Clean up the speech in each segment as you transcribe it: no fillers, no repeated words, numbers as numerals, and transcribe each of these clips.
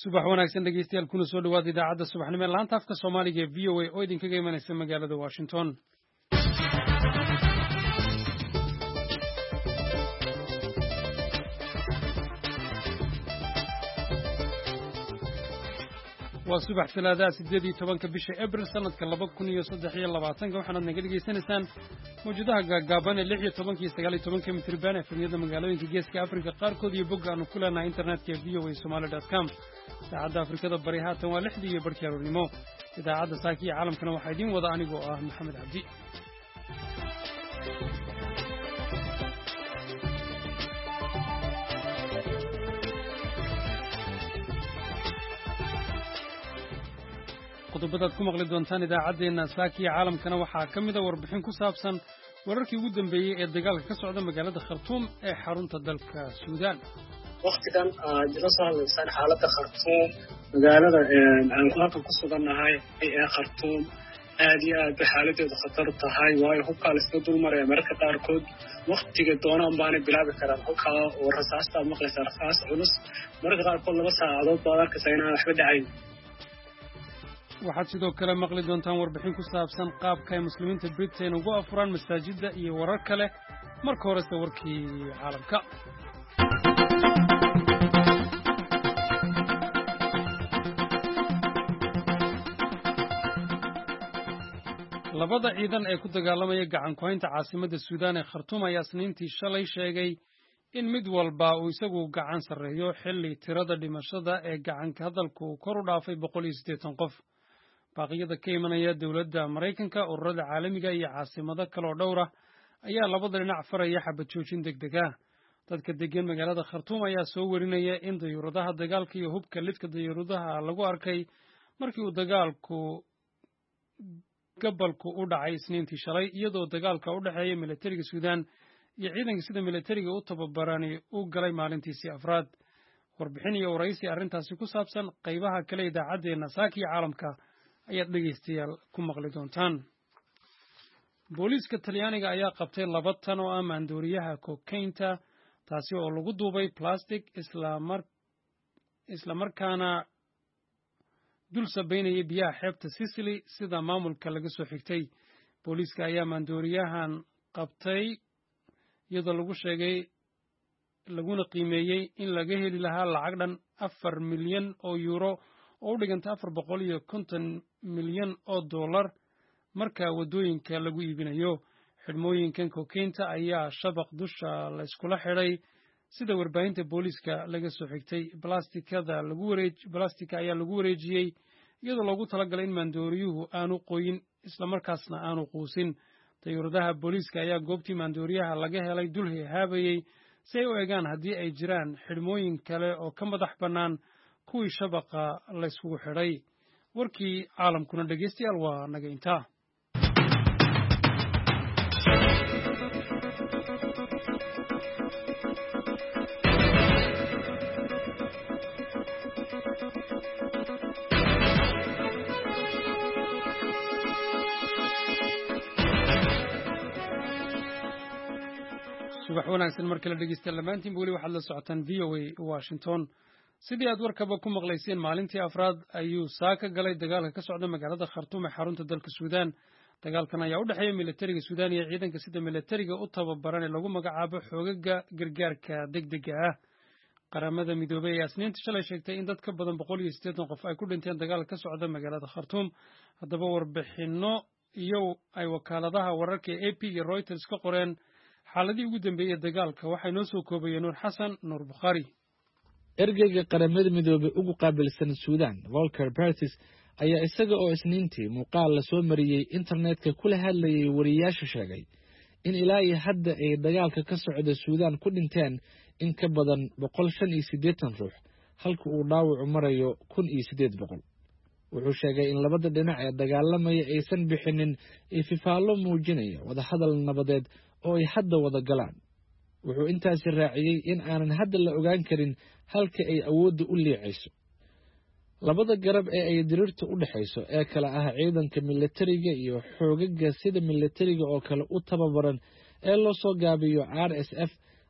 subax wanaagsan dhegeystayaal kuna soo dhawaada idaacadda subaxnimo ee laanta afka Soomaaliga ee VOA oo idinkaga imanaysa magaalada Washington. waa subax Talaada 18 bisha Abriil sanadka 2023 waxaana naga dhageysanaysaan mawjadaha gaagaaban ee 16 iyo 19 mitir baan efemiyada magaalooyinka Geeska Afrika qaarkood iyo bogga aanu ku leenahay internetka voasomali.com. saacadda Afrikada bari haatan waa 6 iyo barkii aroornimo. idaacadda saaki iyo caalamkana waxaa idin wada anigoo ah Maxamed Cabdi. qodobada ku maqli doontaan idaacadeena saaki iyo caalamkana waxaa ka mid ah warbixin ku saabsan wararkii ugu dambeeyay ee dagaalka ka socda magaalada Khartoum ee xarunta dalka Suudaan. waqtigan jira soo hadlaysan xaaladda Khartoum magaalada aan halkan ku suganahay ee Khartoum aad iyo aad xaaladeedu khatar tahay waayo hubka la iska dulmaraya mararka qaarkood waqtiga doonaan baan bilaabi karaa hubka oo rasaasta maqlaysa rasaas culus mararka qaarkood 2 saacadood baad arkaysaa inaan waxba dhacayn. waxaad sidoo kale maqli doontaan warbixin ku saabsan qaabka ay muslimiinta Britain ugu afuraan masaajidda iyo warar kale marka horese warkii caalamka. labada ciidan ee ku dagaalamaya gacan ku haynta caasimadda Suudaan ee Khartoum ayaa Isniintii shalay sheegay in mid walba uu isagu gacan sarreeyo xilli tirada dhimashada ee gacanka hadalku kor u dhaafay 180 qof. baaqyada ka imanaya dawladda Mareykanka, ururada caalamiga iyo caasimado kale oo dhowr ah ayaa labada dhinac faraya xabad joojin degdeg ah. dadka degan magaalada Khartoum ayaa soo warinaya in dayuuradaha dagaalka iyo hubka lidka dayuuradaha lagu arkay markii uu dagaalku gobolku u dhacay Isniintii shalay, iyadoo dagaalka u dhaxeeya militariga Suudaan iyo ciidanka sida militariga u tababarani u galay maalintiisii afraad. warbixin iyo waraysi arrintaasi ku saabsan qaybaha kale idaacadeena saaki iyo caalamka ayaad dhegeystayaal ku maqli doontaan. booliiska Talyaaniga ayaa qabtay 2 tan oo ah maandooriyaha kokaynta, taasi oo lagu duubay plastic isla markaana dul sabaynaya biyaha xeebta Sicily sida maamulka laga soo xigtay. booliiska ayaa maandooriyahan qabtay iyadoo lagu sheegay laguna qiimeeyey in laga heli lahaa lacag dhan 4 milyan oo euro oo u dhiganta 450 milyan oo dollar marka wadooyinka lagu iibinayo. xidhmooyinkan kokaynta ayaa shabaq dusha la iskula xidhay sida warbaahinta booliiska laga soo xigtay. blastika ayaa lagu wareejiyey iyadoo loogu talagalay in maandooriyuhu aanu qoyin isla markaasna aanu quusin. dayuuradaha booliiska ayaa goobtii maandooriyaha laga helay dul haabayey si ay u eegaan haddii ay jiraan xidhmooyin kale oo ka madax bannaan kuwii shabaqa la isugu xidhay. warkii caalamkuna dhegeystayaal waa naga intaa. subax wanaagsan markii la dhegeystayaal dhammaantiin weli waxaad la socotaan VOA Washington. sidii aad warkaba ku maqlayseen maalintii afraad ayuu saaka galay dagaalka ka socda magaalada Khartoum ee xarunta dalka Suudaan. dagaalkan ayaa u dhaxeeya militariga Suudaan iyo ciidanka sida militariga u tababaran ee lagu magacaabo xoogaga gargaarka degdega ah. qaramada midoobay ayaa Isniintii shalay sheegtay in dad ka badan 180 qof ay ku dhinteen dagaalka ka socda magaalada Khartoum. haddaba warbixino iyo ay wakaaladaha wararka ee AP iyo Reuters ka qoreen xaaladii ugu dambeeyay dagaalka waxay noo soo koobayeen Nuur Xasan Nuur Bukhari. ergeyga qaramada midoobay ugu qaabilsan Suudaan Volker Perthes ayaa isaga oo Isniintii muuqaal la soo mariyay internetka kula hadlayay wariyaasha sheegay in ilaa iyo hadda ay dagaalka ka socda Suudaan ku dhinteen in ka badan 185 ruux halka uu dhaawacu marayo 1800. wuxuu sheegay in labada dhinac ee dagaalamaya aysan bixinin ififaallo muujinaya wadahadal nabadeed oo ay hadda wada galaan. wuxuu intaasi raaciyay in aanan hadda la ogaan karin halka ay awoodda u liicayso. labada garab ee ay diriirta u dhaxayso ee kala ah ciidanka militariga iyo xoogaga sida militariga oo kale u tababaran ee loo soo gaabiyo RSF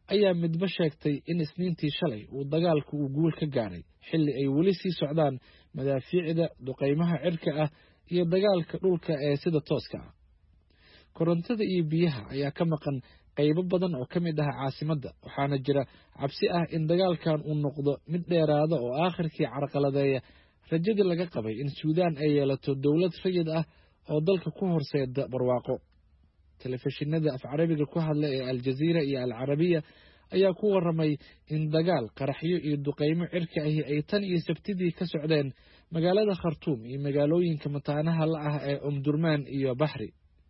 ayaa midba sheegtay in isniintii shalay uu dagaalku uu guul ka gaaray xilli ay weli sii socdaan madaafiicda duqaymaha cirka ah iyo dagaalka dhulka ee sida tooska ah. korontada iyo biyaha ayaa ka maqan qaybo badan oo ka mid ah caasimadda, waxaana jira cabsi ah in dagaalkan uu noqdo mid dheeraada oo aakhirkii carqaladeeya rajadii laga qabay in suudaan ay yeelato dowlad rayid ah oo dalka ku horseeda barwaaqo. telefishinada af carabiga ku hadla ee aljaziira iyo alcarabiya ayaa ku waramay in dagaal, qaraxyo iyo duqaymo cirka ahi ay tan iyo sabtidii ka socdeen magaalada khartuum iyo magaalooyinka mataanaha la ah ee umdurmaan iyo baxri.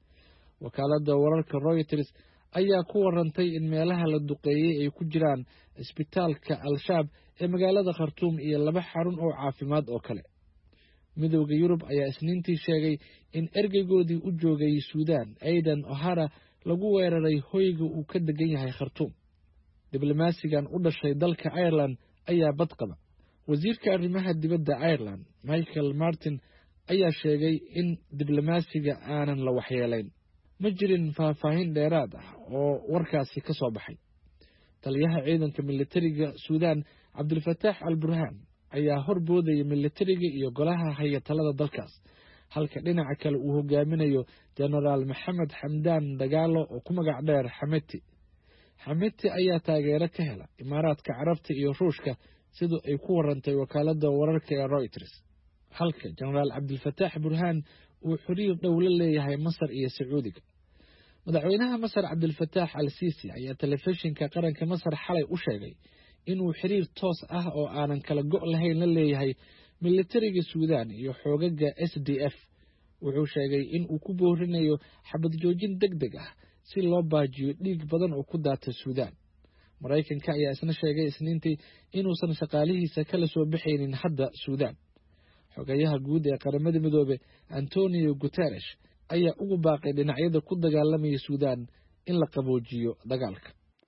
wakaalada wararka Reuters ayaa ku warantay in meelaha la duqeeyey ay ku jiraan isbitaalka al-shaab ee magaalada khartuum iyo 2 xarun oo caafimaad oo kale. midowda Yurub ayaa isniintii sheegay in ergeygoodii u joogay Suudaan Aidan O'Hara lagu weeraray hoyga uu ka degan yahay Khartoum. diblomaasigan u dhashay dalka Ireland ayaa badqaba. wasiirka arrimaha dibadda Ireland Michael Martin ayaa sheegay in diblomaasiga aanan la waxyeelayn. ma jirin faahfaahin dheeraad ah oo warkaasi ka soo baxay. taliyaha ciidanka militariga Suudaan Cabdulfataax al-Burhaan ayaa horboodaya militariga iyo golaha hay-talada dalkaas, halka dhinaca kale uu hogaaminayo Generaal Maxamed Xamdaan Dagaalo oo ku magac dheer Xameti. Xameti ayaa taageero ka hela Imaaraadka Carabta iyo Ruushka sidoo ay ku warantay wakaalada wararka ee Reuters, halka Generaal Cabdulfataax Burhaan uu xiriir dhow la leeyahay Masar iyo Sacuudiga. madaxweynaha Masar Cabdulfataax al-Sisi ayaa telefishinka qaranka Masar xalay u sheegay inuu xiriir toos ah oo aanan kala go' lahayn la leeyahay militariga Suudaan iyo xoogaga SDF. wuxuu sheegay in uu ku boorinayo xabad joojin degdeg ah si loo baajiyo dhiig badan oo ku daatay Suudaan. Mareykanka ayaa isna sheegay isniintii inuusan shaqaalihiisa kala soo bixaynin hadda Suudaan. xogayaha guud ee qaramada midoobay Antonio Guterres ayaa ugu baaqay dhinacyada ku dagaalamaya Suudaan in la qaboojiyo dagaalka.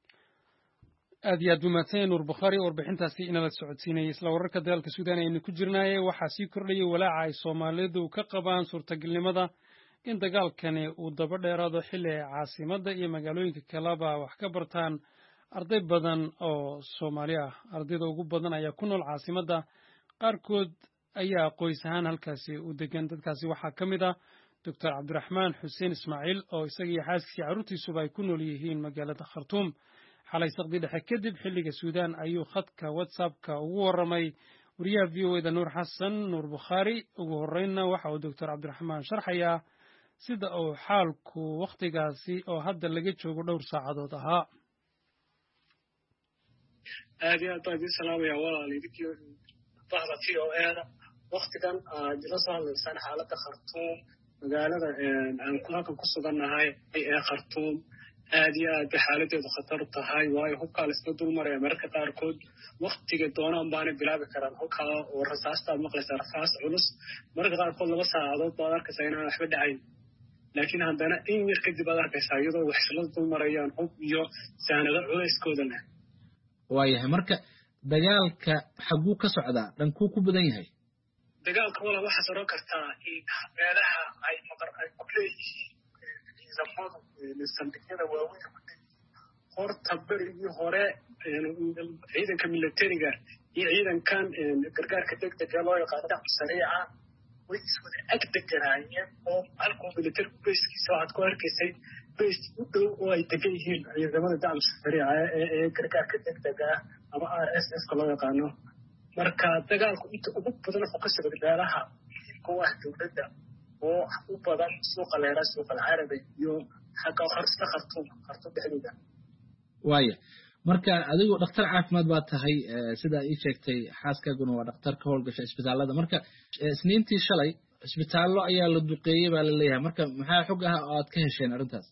aad iyo aad u mahadsan Nuur Bukhari warbixintaasi inala socodsiinayay. isla wararka dagaalka Suudaan aynu ku jirnaayay waxaa sii kordhayay walaaca ay Soomaalidu ka qabaan suurtagalnimada in dagaalkani uu daba dheeraado xilli ay caasimadda iyo magaalooyinka kaleba wax ka bartaan arday badan oo Soomaali ah. ardayda ugu badan ayaa ku nool caasimadda, qaarkood ayaa qoys ahaan halkaasi u degan. dadkaasi waxaa ka mid ah Dr. Cabdiraxmaan Xuseen Ismaaciil oo isaga iyo xaaskiisa carruurtiisuba ay ku nool yihiin magaalada Khartoum. xalay saqdi dhexe kadib xilliga Suudaan ayuu khadka WhatsApp-ka ugu waramay wariyaha VOA Nuur Xasan Nuur Bukhari. ugu horreynna waxa uu Dr. Cabdiraxmaan sharxayaa sida uu xaalku wakhtigaasi oo hadda laga joogo dhowr saacadood ahaa. aad iyo aad baan idin salaamayaa walaalidinkiyo bahda VOA-da. wakhtigan aad la soo hadlaysaan xaaladda Khartoum, magaalada aan halkan ku sugannahay ee Khartoum, aad iyo aad bay xaaladeedu khatar tahay, waayo hubkaa la iska dul maraya mararka qaarkood wakhtiga doonaan baanay bilaabi karaan. hubkaa oo rasaastaad maqlaysaa rasaas culus, mararka qaarkood 2 saacadood baad arkaysaa inaan waxba dhacayn, laakiin haddana in yar kadib aad arkaysaa iyadoo wax isla dul marayaan hub iyo saanado culayskooda leh. waayahay marka dagaalka xaguu ka socdaa, dhankuu ku badan yahay? dagaalka wala waxaad oran kartaa in meelaha ay maqar ay ku leeyihiin ciidamadu saldhigyada waaweyn ku leeyihiin. horta berigii hore ciidanka militariga iyo ciidankan gargaarka degdega loo yaqaano dacwa sariica way iswada ag deganaayeen oo halkuu militarigu bayskiisa waxaad ku arkaysay bays u dhow oo ay degan yihiin ciidamada dacwa sariica ee gargaarka degdega ama RSS loo yaqaano. marka dagaalku inta ugu badan wuxuu ka socday meelaha muhiimka u ah dowladda oo u badan suuqa leera, suuqa Carabi iyo xagga horsta Khartoum dhexdeeda. waaya marka adigu dhakhtar caafimaad baad tahay, sida ay sheegtay xaaskaaguna waa dhakhtar ka howlgasha isbitaalada. marka isniintii shalay isbitaallo ayaa la duqeeyey baa la leeyahay, marka maxaa xog ah oo aad ka hesheen arrintaas?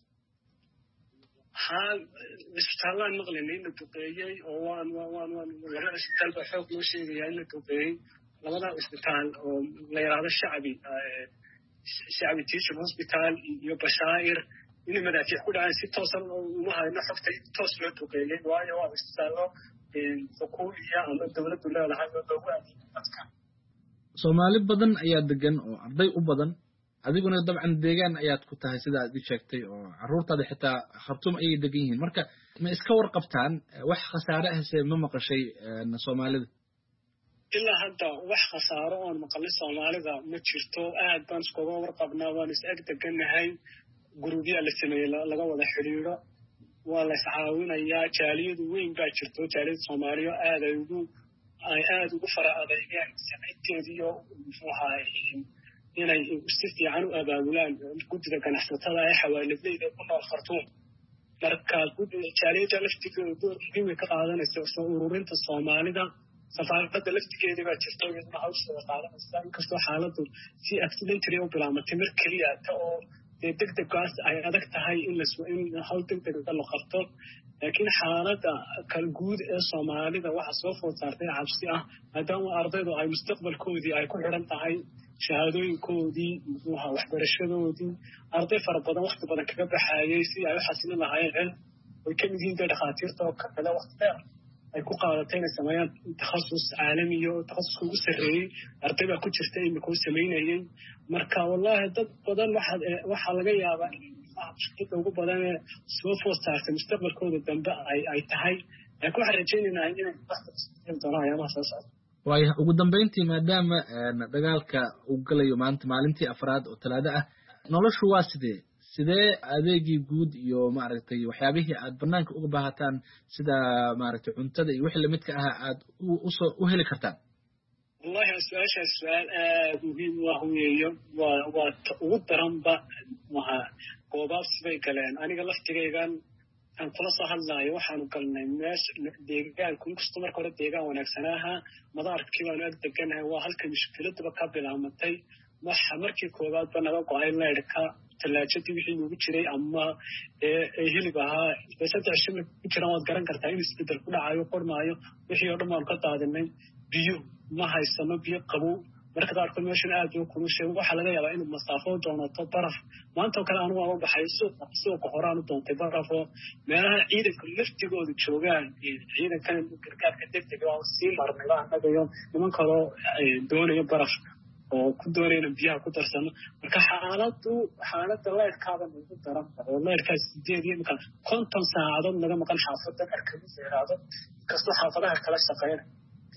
isbitaallaan maqlaynay in la duqeeyey oo waan labada isbitaal baa xoog loo sheegayaa in la duqeeyey. labada isbitaal oo la yidhaahdo shacbi teaching hospital iyo Bashaa'ir inay madaafiic ku dhaceen si toosan uma hayno xogta toos loo duqeeyey, waayo waa isbitaallo xukuumiya ama dowladdu leedahay oo loogu adeego dadka. Soomaali badan ayaa degan oo arday u badan, adiguna dabcan deegaan ayaad ku tahay sida aad ii sheegtay oo carruurtaada xitaa khartuum ayay degan yihiin marka ma iska warqabtaan wax khasaare ahse ma maqashay soomaalida ilaa hadda wax khasaaro oon maqalay soomaalida ma jirto aad baan iskuga warqabnaa waan is ag degannahay gurubyaa la sameeyey laga wada xidhiidho waa la iscaawinayaa jaaliyadu weyn baa jirto jaaliyada soomaaliya ay aad ugu fara adeegeen samaynteediyo muxuu ahaay inay si fiican u abaabulaan guddida ganacsatada ee xawaaladleyda ku nool khartuum marka jaaliyada laftigeeda door muhiim ay ka qaadanaysa soo ururinta soomaalida safaaradda laftigeeda baa jirta iyaduna hawsheeda qaadanaysa inkastoo xaaladdu si accidentally u bilaamatay mar keliya ta oo degdegaas ay adag tahay in hawl degdega la qabto laakiin xaaladda kala guud ee soomaalida waxa soo food saartay cabsi ah maadaama ardaydu ay mustaqbalkoodii ay ku xidhan tahay shahaadooyinkoodii muxuuha waxbarashadoodii arday fara badan wakti badan kaga baxaayay sidii ay u xasilin lahaayeen way ka mid yihiin dee dhakhaatiirta oo kale wakti dheer ay ku qaadatay inay sameeyaan takhasus caalamiya oo takhasuska ugu sarreeyey arday baa ku jirta imika u samaynayay marka wallahi dad badan waxaa laga yaabaa mushkilada ugu badan ee soo food saartay mustaqbalkooda dambe ay tahay laakiin waxaan rajaynaynaa inay doonaan ayaamaha soo socda waayo ugu dambeyntii maadaama dagaalka uu galayo maanta maalintii afraad oo talaado ah noloshu waa sidee adeegii guud iyo maaragtay waxyaabihii aad banaanka uga baahataan sida maaragtay cuntada iyo wixii lamidka ahaa aad u heli kartaan wallahi su-aashaas su-aal aad muhiim u ah weeyo waa ugu daranba goobaabsi bay galeen aniga laftigaygan aan kula soo hadlaayo waxaanu galnay meesha deegaanku inkastoo marka hore deegaan wanaagsanaaha madaarkii baanu ag deganahay waa halka mushkiladuba ka bilaamatay waxa markii koowaadba naga go-ay leydhka tallaajadii wixii noogu jiray ama hilib ahaa saddex shimir ku jiraan waad garan kartaa in isbedel ku dhacayo qormaayo wixii oo dhan baanu ka daadinay biyo ma haysano biyo qabow marka qaarkood meeshan aad u kulushay waxaa laga yaabaa inuu masaafo doonato baraf maanta oo kale anigu aan u baxay suuqa horaan u doontay barafoo meelaha ciidanka laftigooda joogaan ciidankan gargaarka degdega oo sii marnayba annagayo niman kaloo doonayo baraf oo ku doonayna biyaha ku darsano marka xaaladda leyrkaaba nagu daran oo leyrkaas 8 iyo imika 50 saacadood naga maqan xaafadda arkamis yaraado kastoo xaafadaha kala shaqeynay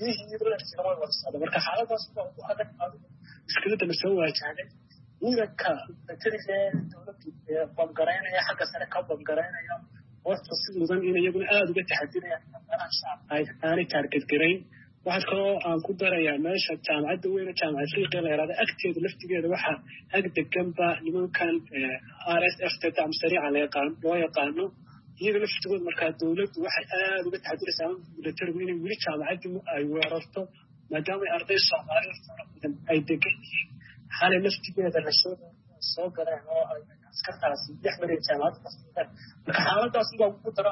marka xaaladaas waa ugu adag mushkiladda na soo waajahday ciidanka batariga dowladda bamgaraynaya xagga sare ka bamgaraynaya horta si mudan in iyaguna aada uga taxadirayaan meelaha shacabka aanay taargetgarayn waxaa kaloo aan ku darayaa meesha jaamacadda weyne jaamaca afriqiya la yaraada agteeda laftigeeda waxaa ag deganba nimankan RSF dam sariica loo yaqaano iyaga laftigooda markaa dowladdu waxay aada uga taxadiraysaa militarigu inay weli jaamacaddii ay weerarto maadaama arday soomaali fara badan ay degan yihiin xalay laftigeeda lasoo galeen oo ay askartaasi dhex mareen jaamacadda marka xaaladaas baa ugu daro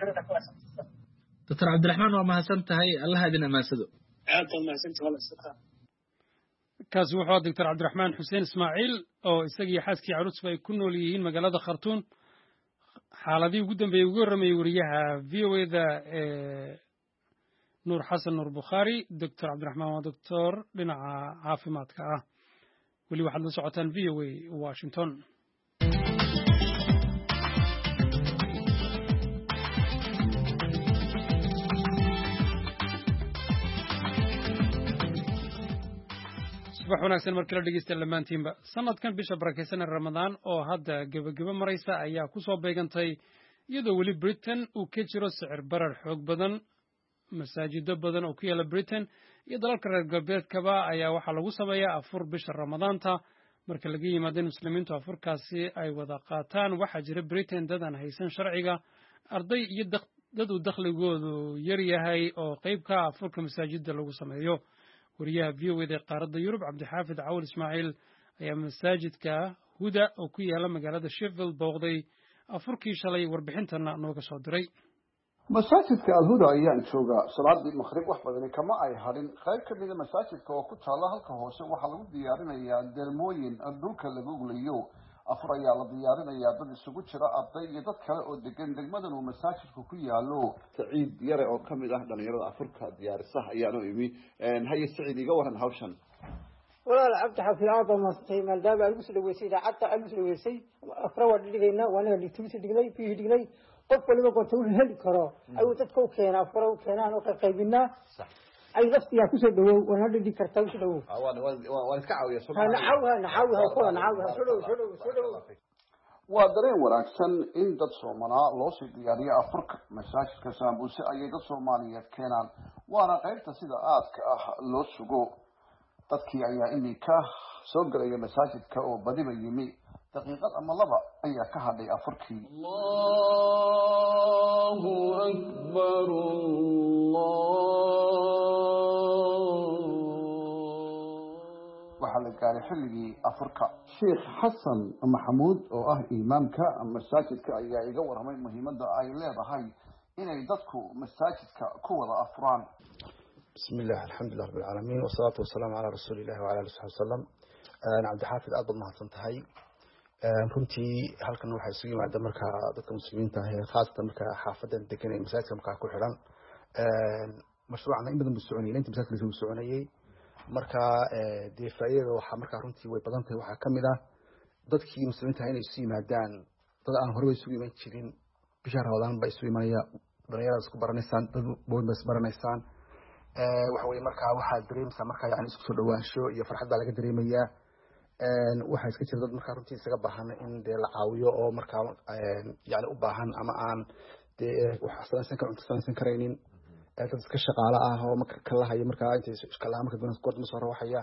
doctor cabdiraxmaan waa mahadsan tahay allaha idin amaansado aad baa mahadsantahay wala shukran kaasi wuxuu ahaa doctor cabdiraxmaan xuseen ismaaciil oo isagii xaaskii caruusba ay ku nool yihiin magaalada khartuum xaaladii ugu dambeeyey ugu warramayay wariyaha v o da nuur xasan nuur bukhaari doctor cabdiraxmaan waa doctor dhinaca caafimaadka ah weli waxaad la socotaan v o a washington subax wanaagsan markii la dhegeysta lamaantiinba sanadkan bisha barakeysan ee ramadaan oo hadda gebagebo maraysa ayaa ku soo beegantay iyadoo weli britain uu ka jiro sicir barar xoog badan masaajido badan oo ku yaala britain iyo dalalka reer galbeedkaba ayaa waxaa lagu sameeyaa afur bisha ramadaanta marka laga yimaado in muslimiintu afurkaasi ay wada qaataan waxaa jira britain dad aan haysan sharciga arday iyo dad uu dakhligoodu yar yahay oo qayb ka ah afurka masaajida lagu sameeyo wariyaha v o da qaaradda yurub cabdixaafid cawal ismaaciil ayaa masaajidka huda oo ku yaala magaalada sheffield booqday afurkii shalay warbixintana nooga soo diray masaajidka alhuda ayaan joogaa salaadii maqrib wax badani kama ay hadhin qayb ka mida masaajidka oo ku taala halka hoose waxaa lagu diyaarinayaa deelmooyin dhulka laga oglayo afur ayaa la diyaarinayaa dad isugu jira arday iyo dad kale oo degan degmadan uu masaajidku ku yaalo saciid yare oo kamid ah dhalinyarada afurka diyaarisaha ayaanu imi haye saciid iga waran hawshan ولا لعبت في عاطة مصطفى ما دام المسلم ويسيد حتى المسلم ويسيد أفراد دقينا وأنا اللي تمسك دقينا فيه دقينا قف اللي ما كنت أقول هل كرا أي تتكو كنا أفراد كنا أنا قريبنا أي نفسي أكوس الدو وأنا اللي كرتوس الدو والكعوة يا سبحان نعوها شلو waa dareen wanaagsan in dad Soomaaliya loo sii diyaariyo afurka masaajidka Sambuse ayay dad Soomaaliyeed keenaan waana qaybta sida aadka ah loo sugo dadkii ayaa imika soo galaya masaajidka oo badiba yimi daqiiqad ama laba ayaa ka hadhay afurkii Allahu akbar waxaa la gaaray xilligii afurka sheekh xasan maxamuud oo ah imaamka masaajidka ayaa iga warramay muhiimadda ay leedahay inay dadku masaajidka ku wada afuraan bismillah alxamdulilah rabbil caalamiin wasalaatu wasalaamu calaa rasuulillahi wacala alihi wasaxbi wasalam cabdixaafid aad baad mahadsan tahay runtii halkan waxaa isugu yimaada markaa dadka muslimiinta ah ee khaasatan markaa xaafadan degan ee masaajidka markaa ku xidhan mashruucana in badan buu soconayay inta masaajidka lasoo soconayay marka dee faa'iidada waxaa markaa runtii way badan tahay waxaa kamid ah dadkii muslimiinta inay isu yimaadaan dad aan horeba isugu iman jirin bisha ramadaan ba isu imanaya dhalinyarada isku baranaysaan dad badan ba isbaranaysaan waxa weeye markaa waxaa dareemaysaa markaa yani isku soo dhawaansho iyo farxad baa laga dareemayaa waxaa iska jira dad markaa runtii isaga baahan in dee la caawiyo oo markaa yani u baahan ama aan dee wax samaysan kar cunto samaysan karaynin dad iska shaqaale ah oo marka kala haya markaa intay shaqaalaha marka doonaysa goorta ma soo rawaxaya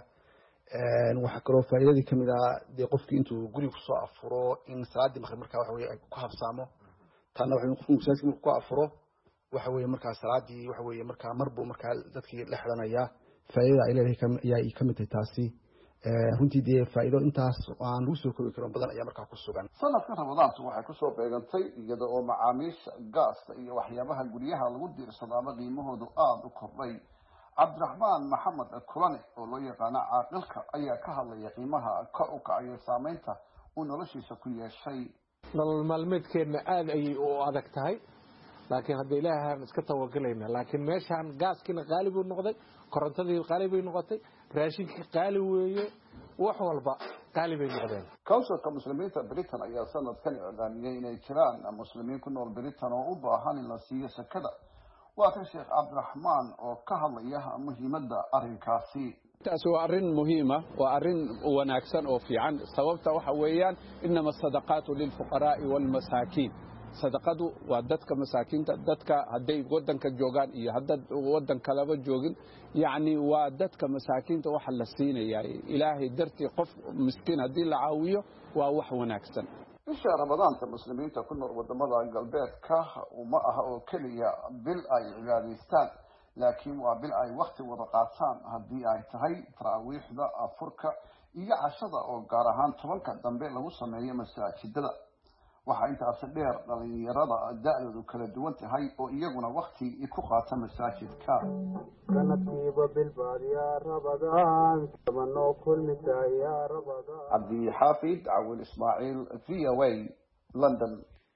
waxaa kaloo faa'iidadii kamid ah dee qofkii intuu guriga kusoo afuro in salaadii maqrib markaa waxa weye ay ku habsaamo taana waxa qofku masaajidka markuu ku afuro waxa weeye markaa salaadii waxa weeye markaa marbu markaa dadkii la xidhanaya faa'iidada ay leedahay ayaa kamid tahay taasi runtii dee faa'iido intaas aan lagu soo koobi karin badan ayaa markaa ku sugan sanadkan ramadaantu waxay kusoo beegantay iyada oo macaamiisha gaasta iyo waxyaabaha guryaha lagu diirsadaaba qiimahoodu aada u kordhay cabdiraxmaan maxamed kulane oo loo yaqaano caaqilka ayaa ka hadlaya qiimaha kor u kacaya saameynta uu noloshiisa ku yeeshay nolol maalmeedkeedna aada ayay u adag tahay laakiin hadda ilaahaan iska tawagelayna laakiin meeshaan gaaskiina qaali buu noqday korontadii qaali bay noqotay raashinkii qaali weeye wax walba qaali bay noqdeen kawsarka muslimiinta Britain ayaa sanadkan iclaamiyay inay jiraan muslimiin ku nool Britain oo u baahan in la siiyo sakada waa kan sheekh cabdiraxmaan oo ka hadlaya muhiimadda arrinkaasi taas waa arrin muhiima waa arrin wanaagsan oo fiican sababta waxa weeyaan inama sadaqaatu lilfuqaraa'i walmasaakiin sadaqadu waa dadka masaakiinta dadka hadday wadanka joogaan iyo haddaad wadan kalaba joogin yacni waa dadka masaakiinta waxa la siinayaa ilaahay dartii qof miskiin haddii la caawiyo waa wax wanaagsan bisha ramadaanta muslimiinta ku nool wadamada galbeedka uma aha oo keliya bil ay cibaadaystaan laakiin waa bil ay waqti wada qaataan haddii ay tahay taraawiixda afurka iyo cashada oo gaar ahaan 10ka dambe lagu sameeyo masaajidada waxaa intaasi dheer dhalinyarada da'doodu kala duwan tahay oo iyaguna waqti ku qaata masaajidka sanadkiiba bilbaad yaa rabadaan tabanoo kulmisa yaa rabadaan cabdi xaafid cawil ismaaciil VOA London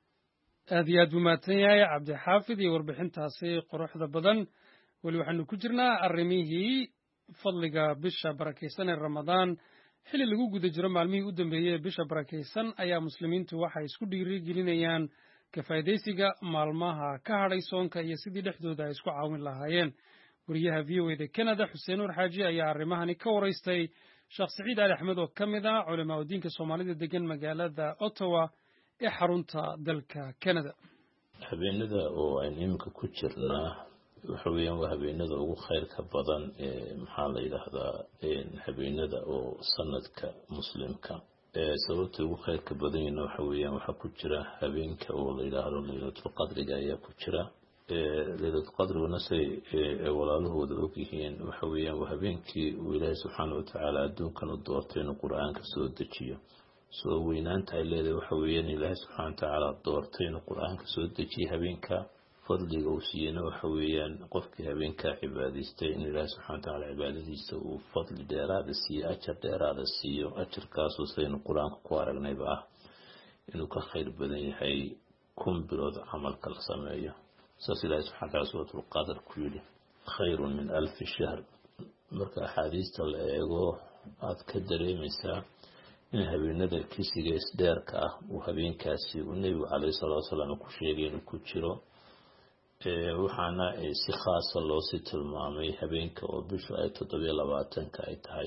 aad iyo aad buu mahadsan yahay cabdi xaafid iyo warbixintaasi quruxda badan weli waxaanu ku jirnaa arrimihii fadliga bisha barakaysan ee ramadaan xilli lagu guda jiro maalmihii u dambeeyey ee bisha barakaysan ayaa muslimiintu waxay isku dhiirigelinayaan ka faa'iidaysiga maalmaha ka hadhay soonka iyo sidii dhexdooda ay isku caawin lahaayeen wariyaha VOA Canada Xuseen Nur Xaaji ayaa arrimahani ka waraystay Sheekh Saciid Ali Axmed oo ka mid ah culamaa u diinka Soomaalida degan magaalada Ottawa ee xarunta dalka Canada habeenada oo aan imika ku jirnaa waxa weeyaan waa habeenada ugu khayrka badan ee maxaa la yiraahdaa habeenada oo sanadka muslimka sababta ugu khayrka badan yahay waxa weeyaan waxa ku jira habeenka oo la yiraahdo Laylatul Qadriga ayaa ku jira Laylatul Qadriguna say walaalahooda og yihiin waxa weeyaan waa habeenkii uu Ilaahay subxaanahu wa ta'aala adduunkan u doortay inuu Qur'aanka soo dejiyo soo weynaanta ay leedahay waxa weeyaan Ilaahay subxaanahu wa ta'aala doortay inuu Qur'aanka soo dejiyo habeenka fadliga uu siiyay waxa weeyaan qofkii habeenka cibaadaystay in Ilaahay subxaanahu wa ta'aala cibaadadiisa uu fadli dheeraad siiyo ajar dheeraad siiyo ajarkaas oo saynu Qur'aanka ku aragnayba ah inuu ka khayr badan yahay bilood camalka la sameeyo saas Ilaahay subxaanahu wa ta'aala suuratul qadr ku yiri khayrun min 1000 shahr marka xadiista la eego aad ka dareemaysaa in habeenada kisiga isdheerka ah uu habeenkaasi uu nebigu calayhi salaatu wasalaam ku sheegay inuu ku jiro waxaana si khaasa loosii tilmaamay habeenka oo bishu ay 27 ay tahay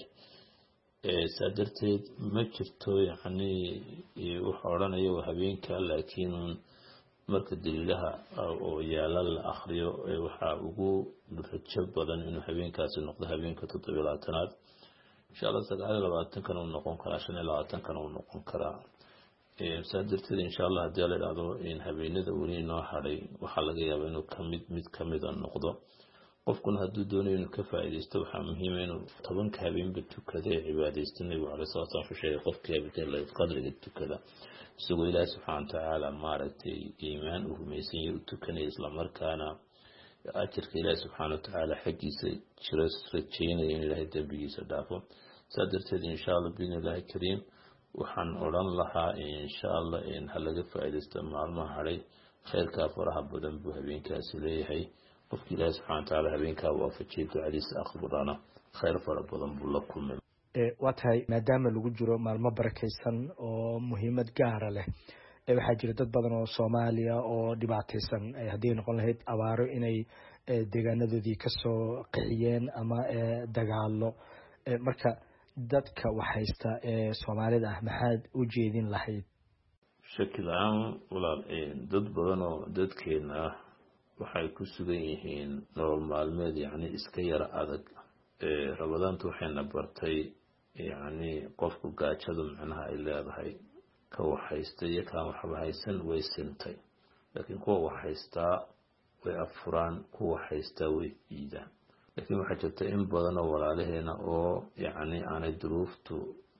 saa darteed ma jirto yacni wuxuu odhanaya waa habeenka laakiin marka daliilaha oo yaala la akhriyo waxaa ugu rajo badan inuu habeenkaasi noqdo habeenka 27aad insha Allah 29 kana uu noqon karaa 25 kana uu noqon karaa saa darteed insha Allah haddii la yidhaahdo in habeenada weli noo hadhay waxaa laga yaabaa inuu mid ka mid noqdo qofkuna hadduu doonayo inuu ka faa'iidaysto waxaa muhiim ah inuu 10 habeenba tukado ee cibaadaysto nabiga calayhi salaatu wasalaam sheegay qofkii habeenada qadriga tukada isagoo ilaahay subxaanahu wa tacaala maaragtay iimaan u rumaysan yahay u tukanaya isla markaana ajirka ilaahay subxaanahu wa tacaala xaggiisa jira rajaynaya in ilaahay dembigiisa dhaafo saa darteed insha Allah biidhnillaahi kariim waxaan odhan lahaa insha Allah in halaga faa'iidaysto maalmaha hadhay khayrka faraha badan buu habeenkaasi leeyahay qofkii ilaahay subxaanahu wa tacaala habeenkaa waafajiyay ducadiisa aqbalana khayr fara badan buu la kulmay waa tahay maadaama lagu jiro maalmo barakaysan oo muhiimad gaara leh waxaa jira dad badan oo Soomaaliya oo dhibaataysan haddii noqon lahayd abaaro inay deegaanadoodii ka soo qixiyeen ama dagaalo marka dadka wax haysta ee Soomaalida ah maxaad u jeedin lahayd shaki la'aan walaal dad badan oo dadkeena ah waxay ku sugan yihiin nolol maalmeed yacni iska yara adag rabadaantu waxayna bartay yacni qofku gaajadu macnaha ay leedahay ka wax haysta iyo kaan waxba haysan way sintay laakiin kuwa wax haystaa way afuraan kuwa haystaa way ciidaan laakiin waxaa jirta in badan oo walaalaheena oo yacni aanay duruuftu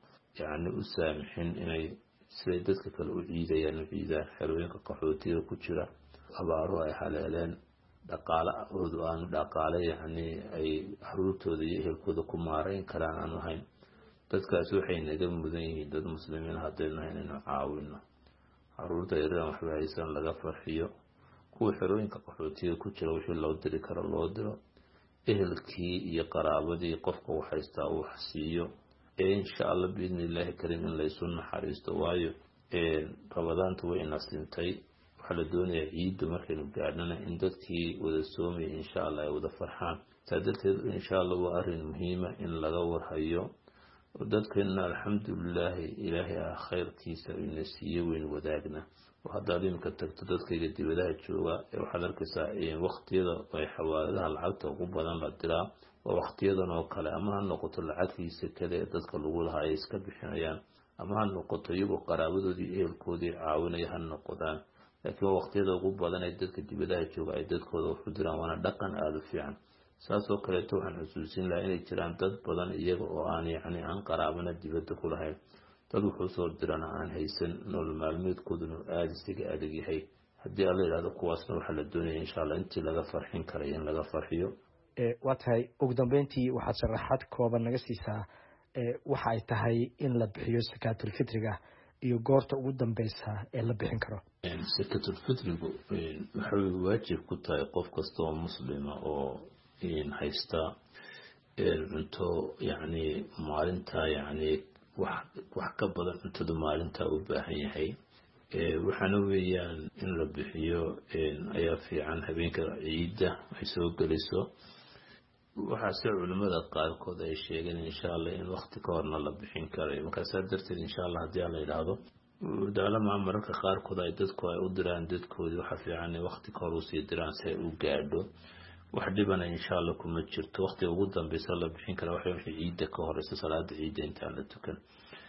yacni u saamixin inay siday dadka kale u ciidayaan u ciidaan xerooyinka qaxootiga ku jira abaaro ay haleeleen dhaqaalahoodu aan dhaqaale yacni ay caruurtooda iyo ehelkooda ku maarayn karaan aan ahayn dadkaasi waxay naga mudan yihiin dad muslimiin haddaynu nahay inaynu caawino caruurta yaryar waxba haysan laga farxiyo kuwa xerooyinka qaxootiga ku jira wixii loo diri karo loo diro ehelkii iyo qaraabadii qofka wax haystaa uu wax siiyo insha Allah biidhnillaahi kariim in laysu naxariisto waayo rabadaantu way ina sintay waxaa la doonayaa ciidda markaynu gaadhana in dadkii wada soomaya insha Allah ay wada farxaan saa darteed insha Allah waa arrin muhiima in laga warhayo dadkeena alxamdulilaahi ilaahay khayrkiisa ina siiyo weyn wadaagna haddaad imika tagto dadkayga dibadaha jooga waxaad arkaysaa waqtiyada ay xawaaladaha lacagta ugu badan la diraa waa waqtiyadan oo kale ama ha noqoto lacagtiisa kale ee dadka lagu lahaa ay iska bixinayaan ama ha noqoto iyagoo qaraabadoodii ehelkoodii caawinaya ha noqdaan laakiin waa waqtiyada ugu badan ee dadka dibadaha jooga ay dadkooda wax u diraan waana dhaqan aada u fiican saasoo kaleeto waxaan xusuusin lahaa inay jiraan dad badan iyaga oo aan yacni aan qaraabana dibadda ku lahayn dad wuxuu soo dirana aan haysan nolol maalmeedkooduna aada isaga adag yahay haddii alla yidhahdo kuwaasna waxaa la doonaya insha Allah intii laga farxin karay in laga farxiyo waa tahay ugu dambeyntii waxaad sharaxaad kooban naga siisaa waxa ay tahay in la bixiyo sakaatul fitriga iyo goorta ugu dambeysa ee la bixin karo sakaatul fitrigu waxay waajib ku tahay qof kasta oo muslima oo haysta cunto yacni maalinta yacni wax ka badan cuntada maalinta u baahan yahay waxaana weeyaan in la bixiyo ayaa fiican habeenka ciidda ay soo gelayso waxaase culimada qaarkood ay sheegeen insha Allah in waqti ka horna la bixin karayo markaasaa darteed insha Allah haddii la yidhaahdo daalama mararka qaarkood ay dadku ay u diraan dadkoodii waxa fiican in waqti ka hor u sii diraan si ay u gaadho wax dhibana insha Allah kuma jirto waqtiga ugu dambeysa la bixin kara waxa wixii ciidda ka horeysa salaada ciidda intaan la tukan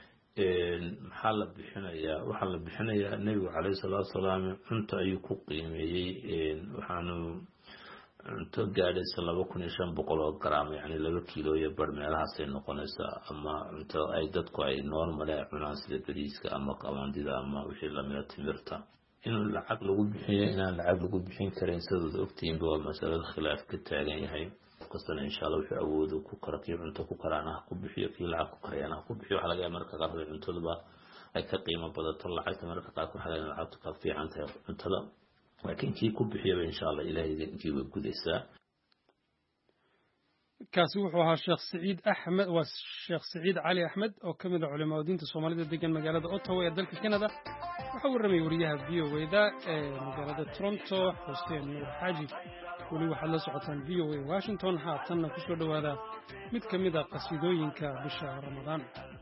maxaa la bixinayaa waxaa la bixinayaa nabigu calayhi salaatu wasalaam cunto ayuu ku qiimeeyey waxaanu cunto gaadhaysa 2500 oo gram yacni 2 kiilo iyo bar meelahaasay noqonaysaa ama cunto ay dadku ay normal ay cunaan sida bariiska ama qamandida ama wixii lamida timirta in lacag lagu bixiyo inaan lacag lagu bixin karin sidoo ogtiinba waa mas'alad khilaaf ka taagan yahay kastana insha Allah wuxuu awoodo ku karakiyo cunto ku karana ku bixiyo kii lacag ku karayana ku bixiyo waxa laga yaabaa marka qaar cuntada ay ka qiimo badato lacagta marka qaar waxa laga yaabaa lacagtu ka fiican tahay cuntada laakiin kii ku bixiyo insha Allah ilaahay idinkiiba gudaysaa kaasi wuxuu ahaa sheekh Saciid Axmed waa sheekh Saciid Cali Axmed oo ka mid ah culimada diinta Soomaalida degan magaalada Ottawa ee dalka Canada waxa uu ramay wariyaha VOA-da ee magaalada Toronto Xuseen Nuur Xaaji wali waxaad la socotaan VOA Washington haatanna ku soo dhawaada mid ka mid ah qasiidooyinka bisha Ramadaan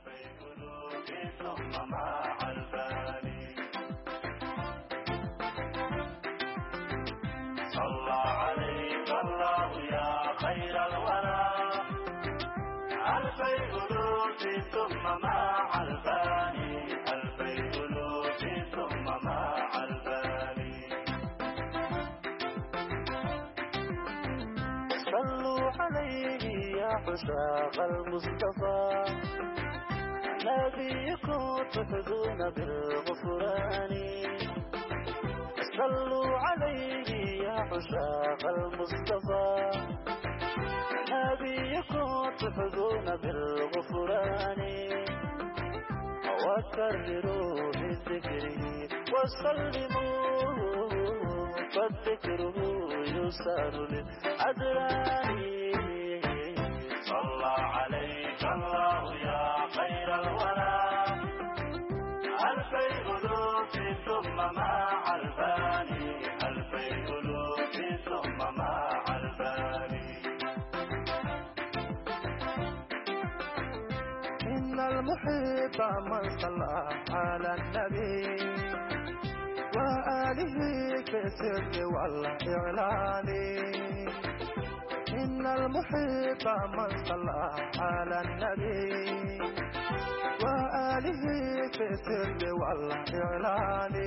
ثم مع الباني ألفي ألوف ثم مع الباني صلوا عليه يا عشاق المصطفى نبيكم تفزون بالغفران صلوا عليه يا عشاق المصطفى نبيكم تفزون بالغفران وكرروا بذكره وسلموا فالذكره يسار للأدران صلى عليك الله يا خير الورى ألفي ألوف ثم مع الباني ألفي ألوف ثم مع الباني إن المحب من صلى على النبي وآله في السر والإعلان إن المحب من صلى على النبي وآله في السر والإعلان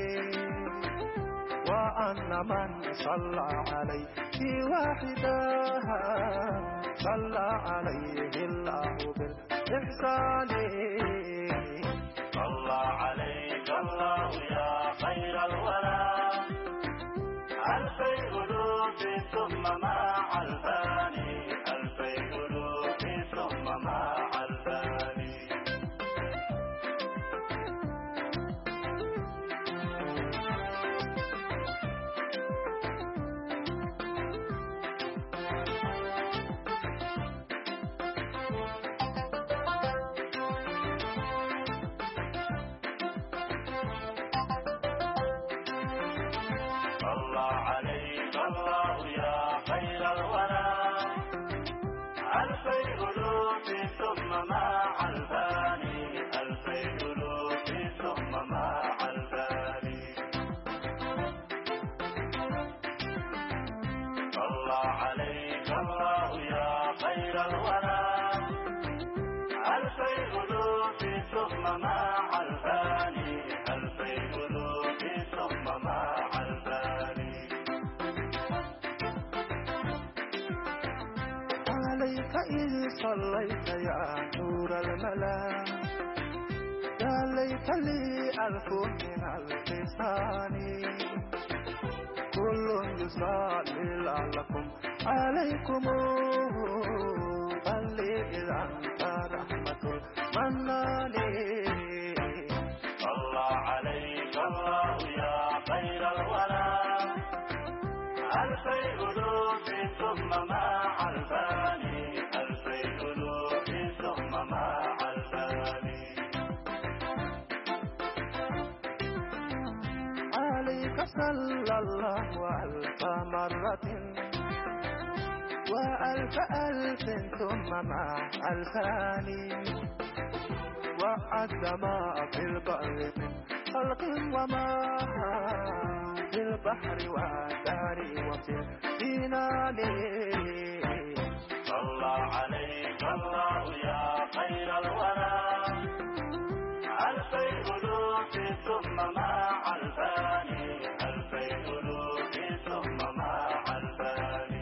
وأن من صلى عليه واحدا صلى عليه الله بالإحسان صلى عليك الله يا خير الورى ألفي ألوف ثم مع الباني ألفي ألوف ثم مع الباني صليت يا نور الملا يا ليت لي ألف من اللسان كل يصلي لعلكم عليكم بل إذا أنت رحمة المنان صلى عليك الله يا خير الورى ألفي ألوف ثم مع الباني ألفي ألوف ثم مع الباني عليك صلى الله ألف مرة وألف ألف ثم مع الفاني وعد ما في البر من خلق وما في البحر والدار وفي الجنان صلى عليك الله يا خير الورى ألفي ألوف ثم مع الباني ألفي ألوف ثم مع الباني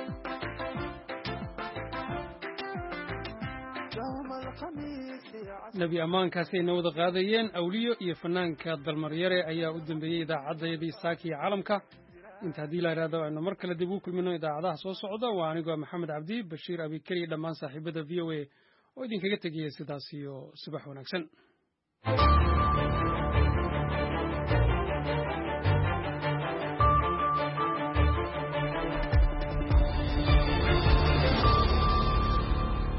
يوم الخميس nebi ammaankaasay na wada qaadayeen awliyo iyo fanaanka dalmaryare ayaa u dambeeyey idaacaddayadii saaka iyo calamka inta haddii la idhahdo aynu mar kale dib u kulmino idaacadaha soo socda waa anigoo maxamed cabdi bashiir abikari dhammaan saaxiibada v o a oo idinkaga tegaya sidaas iyo subax wanaagsan